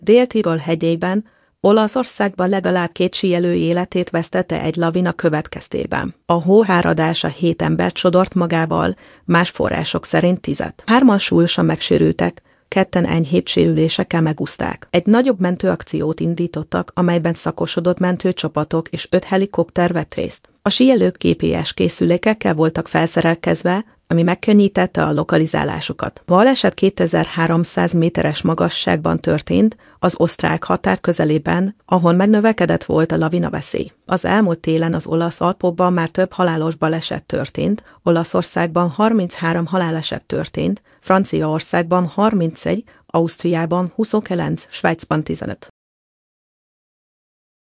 Dél-Tirol hegyében, Olaszországban legalább 2 síelő életét vesztette egy lavina következtében. A hóáradása 7 embert sodort magával, más források szerint 10-et. 3-an súlyosan megsérültek, 2-en enyhébb sérülésekkel megúszták. Egy nagyobb mentőakciót indítottak, amelyben szakosodott mentőcsapatok és 5 helikopter vett részt. A síelők GPS készülékekkel voltak felszerelkezve, ami megkönnyítette a lokalizálásukat. A baleset 2300 méteres magasságban történt, az osztrák határ közelében, ahol megnövekedett volt a lavina veszély. Az elmúlt télen az olasz Alpokban már több halálos baleset történt, Olaszországban 33 haláleset történt, Franciaországban 31, Ausztriában 29, Svájcban 15.